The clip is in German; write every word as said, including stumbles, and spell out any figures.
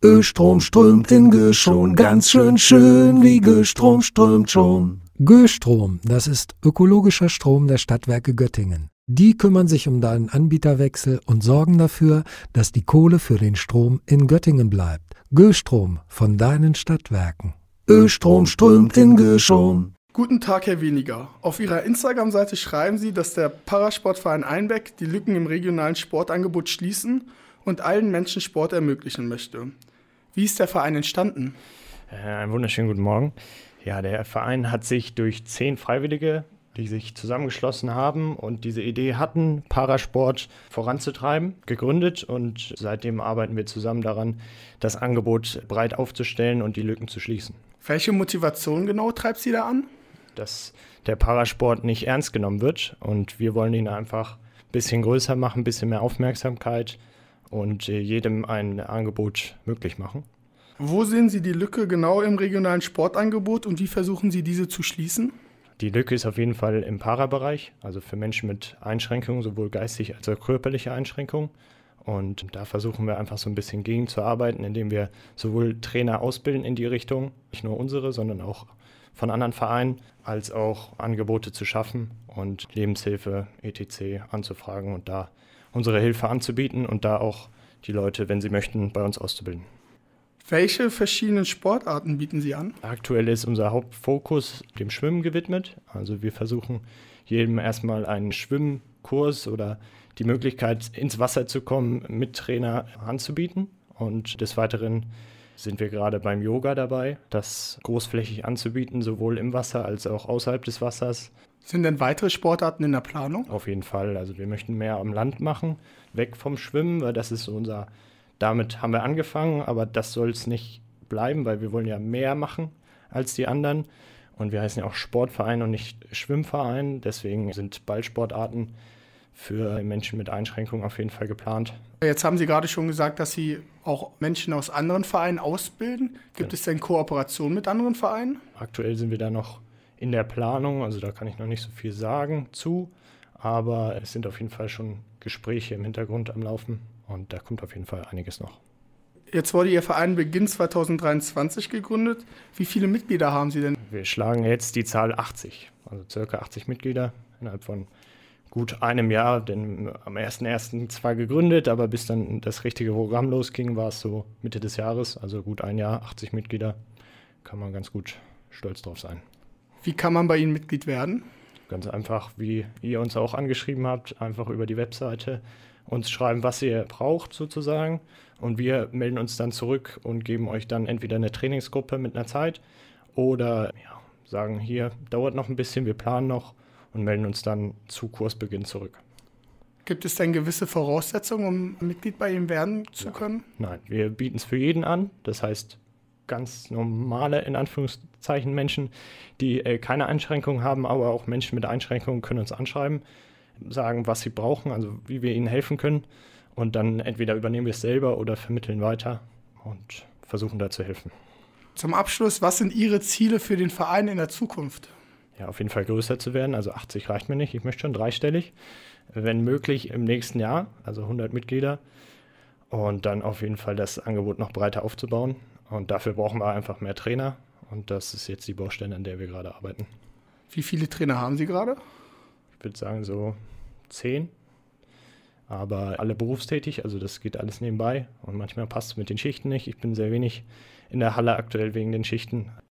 Östrom strömt in Göschon, ganz schön schön, wie Göstrom strömt schon. Göstrom, das ist ökologischer Strom der Stadtwerke Göttingen. Die kümmern sich um deinen Anbieterwechsel und sorgen dafür, dass die Kohle für den Strom in Göttingen bleibt. Göstrom von deinen Stadtwerken. Östrom strömt in Göschon. Guten Tag, Herr Weniger. Auf Ihrer Instagram-Seite schreiben Sie, dass der Parasportverein Einbeck die Lücken im regionalen Sportangebot schließen und allen Menschen Sport ermöglichen möchte. Wie ist der Verein entstanden? Äh, einen wunderschönen guten Morgen. Ja, der Verein hat sich durch zehn Freiwillige, die sich zusammengeschlossen haben und diese Idee hatten, Parasport voranzutreiben, gegründet, und seitdem arbeiten wir zusammen daran, das Angebot breit aufzustellen und die Lücken zu schließen. Welche Motivation genau treibt Sie da an? Dass der Parasport nicht ernst genommen wird, und wir wollen ihn einfach ein bisschen größer machen, ein bisschen mehr Aufmerksamkeit und jedem ein Angebot möglich machen. Wo sehen Sie die Lücke genau im regionalen Sportangebot und wie versuchen Sie, diese zu schließen? Die Lücke ist auf jeden Fall im Parabereich, also für Menschen mit Einschränkungen, sowohl geistig als auch körperliche Einschränkungen. Und da versuchen wir einfach so ein bisschen gegen zu arbeiten, indem wir sowohl Trainer ausbilden in die Richtung, nicht nur unsere, sondern auch von anderen Vereinen, als auch Angebote zu schaffen und Lebenshilfe et cetera anzufragen und da unsere Hilfe anzubieten und da auch die Leute, wenn sie möchten, bei uns auszubilden. Welche verschiedenen Sportarten bieten Sie an? Aktuell ist unser Hauptfokus dem Schwimmen gewidmet. Also wir versuchen jedem erstmal einen Schwimmkurs oder die Möglichkeit, ins Wasser zu kommen, mit Trainer anzubieten. Und des Weiteren sind wir gerade beim Yoga dabei, das großflächig anzubieten, sowohl im Wasser als auch außerhalb des Wassers. Sind denn weitere Sportarten in der Planung? Auf jeden Fall. Also wir möchten mehr am Land machen, weg vom Schwimmen, weil das ist so unser... Damit haben wir angefangen, aber das soll es nicht bleiben, weil wir wollen ja mehr machen als die anderen. Und wir heißen ja auch Sportverein und nicht Schwimmverein. Deswegen sind Ballsportarten für Menschen mit Einschränkungen auf jeden Fall geplant. Jetzt haben Sie gerade schon gesagt, dass Sie auch Menschen aus anderen Vereinen ausbilden. Gibt ja. es denn Kooperation mit anderen Vereinen? Aktuell sind wir da noch in der Planung, also da kann ich noch nicht so viel sagen zu. Aber es sind auf jeden Fall schon Gespräche im Hintergrund am Laufen. Und da kommt auf jeden Fall einiges noch. Jetzt wurde Ihr Verein Beginn zwanzig dreiundzwanzig gegründet. Wie viele Mitglieder haben Sie denn? Wir schlagen jetzt die Zahl achtzig, also circa achtzig Mitglieder innerhalb von gut einem Jahr. Denn am ersten ersten zwar gegründet, aber bis dann das richtige Programm losging, war es so Mitte des Jahres. Also gut ein Jahr, achtzig Mitglieder, kann man ganz gut stolz drauf sein. Wie kann man bei Ihnen Mitglied werden? Ganz einfach, wie ihr uns auch angeschrieben habt, einfach über die Webseite uns schreiben, was ihr braucht sozusagen, und wir melden uns dann zurück und geben euch dann entweder eine Trainingsgruppe mit einer Zeit oder ja, sagen, hier dauert noch ein bisschen, wir planen noch, und melden uns dann zu Kursbeginn zurück. Gibt es denn gewisse Voraussetzungen, um Mitglied bei Ihnen werden zu können? Nein, wir bieten es für jeden an, das heißt ganz normale, in Anführungszeichen, Menschen, die äh, keine Einschränkungen haben, aber auch Menschen mit Einschränkungen können uns anschreiben, sagen, was sie brauchen, also wie wir ihnen helfen können, und dann entweder übernehmen wir es selber oder vermitteln weiter und versuchen da zu helfen. Zum Abschluss, was sind Ihre Ziele für den Verein in der Zukunft? Ja, auf jeden Fall größer zu werden, also achtzig reicht mir nicht, ich möchte schon dreistellig, wenn möglich im nächsten Jahr, also hundert Mitglieder, und dann auf jeden Fall das Angebot noch breiter aufzubauen, und dafür brauchen wir einfach mehr Trainer, und das ist jetzt die Baustelle, an der wir gerade arbeiten. Wie viele Trainer haben Sie gerade? Ich würde sagen so zehn, aber alle berufstätig, also das geht alles nebenbei, und manchmal passt es mit den Schichten nicht. Ich bin sehr wenig in der Halle aktuell wegen den Schichten.